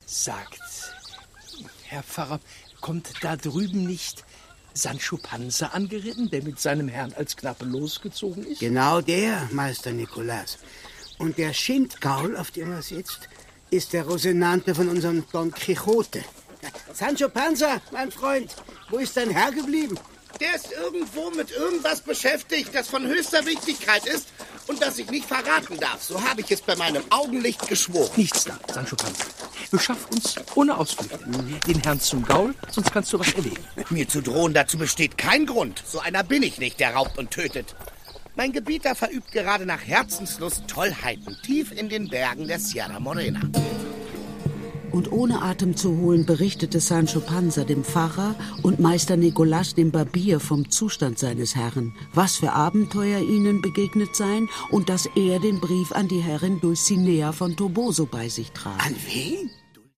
Sagt, Herr Pfarrer, kommt da drüben nicht Sancho Panza angeritten, der mit seinem Herrn als Knappe losgezogen ist? Genau der, Meister Nicolas. Und der Schindgaul, auf dem er sitzt, ist der Rosinante von unserem Don Quixote. Sancho Panza, mein Freund, wo ist dein Herr geblieben? Der ist irgendwo mit irgendwas beschäftigt, das von höchster Wichtigkeit ist und das ich nicht verraten darf. So habe ich es bei meinem Augenlicht geschworen. Nichts da, Sancho Panza. Beschaff uns ohne Ausflüchte den Herrn zum Gaul, sonst kannst du was erleben. Mir zu drohen, dazu besteht kein Grund. So einer bin ich nicht, der raubt und tötet. Mein Gebieter verübt gerade nach Herzenslust Tollheiten tief in den Bergen der Sierra Morena. Und ohne Atem zu holen berichtete Sancho Panza dem Pfarrer und Meister Nicolas dem Barbier vom Zustand seines Herrn, was für Abenteuer ihnen begegnet seien und dass er den Brief an die Herrin Dulcinea von Toboso bei sich trage. An wen?